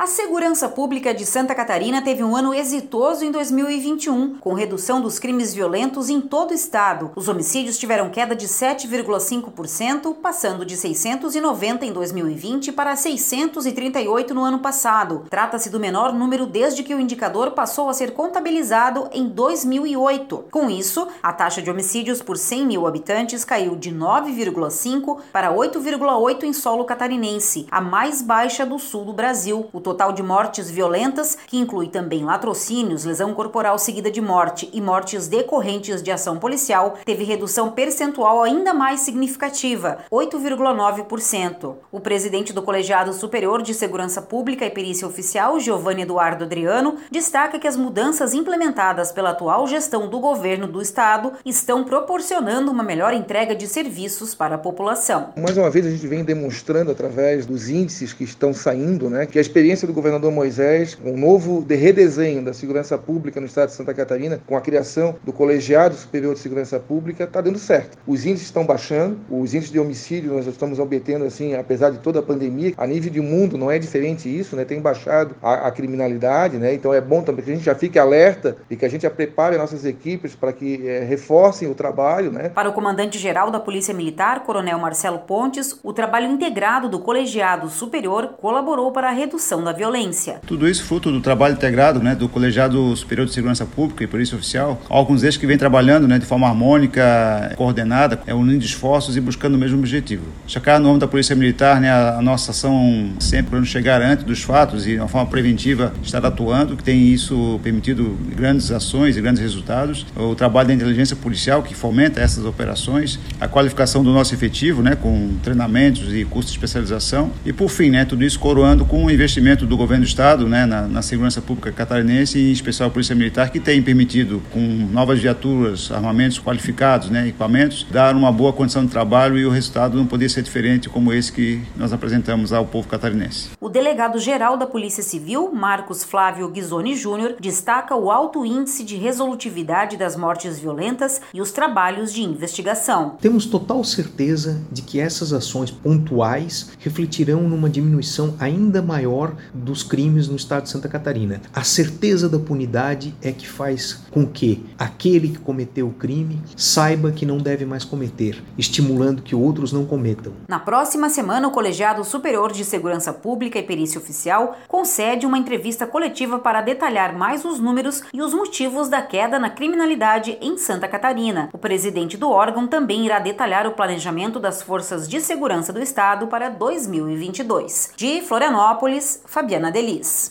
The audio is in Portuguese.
A segurança pública de Santa Catarina teve um ano exitoso em 2021, com redução dos crimes violentos em todo o estado. Os homicídios tiveram queda de 7,5%, passando de 690 em 2020 para 638 no ano passado. Trata-se do menor número desde que o indicador passou a ser contabilizado em 2008. Com isso, a taxa de homicídios por 100 mil habitantes caiu de 9,5 para 8,8 em solo catarinense, a mais baixa do sul do Brasil. O total de mortes violentas, que inclui também latrocínios, lesão corporal seguida de morte e mortes decorrentes de ação policial, teve redução percentual ainda mais significativa, 8,9%. O presidente do Colegiado Superior de Segurança Pública e Perícia Oficial, Giovanni Eduardo Adriano, destaca que as mudanças implementadas pela atual gestão do governo do estado estão proporcionando uma melhor entrega de serviços para a população. Mais uma vez a gente vem demonstrando através dos índices que estão saindo, que a experiência do governador Moisés, um novo redesenho da segurança pública no estado de Santa Catarina, com a criação do Colegiado Superior de Segurança Pública, está dando certo. Os índices estão baixando, os índices de homicídio nós estamos obtendo, assim, apesar de toda a pandemia, a nível de mundo não é diferente isso, tem baixado a criminalidade, então é bom também que a gente já fique alerta e que a gente já prepare nossas equipes para que reforcem o trabalho. Para o comandante-geral da Polícia Militar, Coronel Marcelo Pontes, o trabalho integrado do Colegiado Superior colaborou para a redução da violência. Tudo isso fruto do trabalho integrado do Colegiado Superior de Segurança Pública e Polícia Oficial. Alguns deles que vêm trabalhando de forma harmônica, coordenada, unindo esforços e buscando o mesmo objetivo. Destacar no âmbito da Polícia Militar, a nossa ação sempre para chegar antes dos fatos e de uma forma preventiva estar atuando, que tem isso permitido grandes ações e grandes resultados. O trabalho da inteligência policial que fomenta essas operações, a qualificação do nosso efetivo, com treinamentos e cursos de especialização e, por fim, tudo isso coroando com o investimento do governo do estado na segurança pública catarinense e em especial a Polícia Militar, que tem permitido, com novas viaturas, armamentos qualificados, equipamentos, dar uma boa condição de trabalho e o resultado não poderia ser diferente como esse que nós apresentamos ao povo catarinense. O delegado-geral da Polícia Civil, Marcos Flávio Ghisoni Júnior, destaca o alto índice de resolutividade das mortes violentas e os trabalhos de investigação. Temos total certeza de que essas ações pontuais refletirão numa diminuição ainda maior dos crimes no estado de Santa Catarina. A certeza da punidade é que faz com que aquele que cometeu o crime saiba que não deve mais cometer, estimulando que outros não cometam. Na próxima semana, o Colegiado Superior de Segurança Pública e Perícia Oficial concede uma entrevista coletiva para detalhar mais os números e os motivos da queda na criminalidade em Santa Catarina. O presidente do órgão também irá detalhar o planejamento das forças de segurança do estado para 2022. De Florianópolis, Fabiana Delis.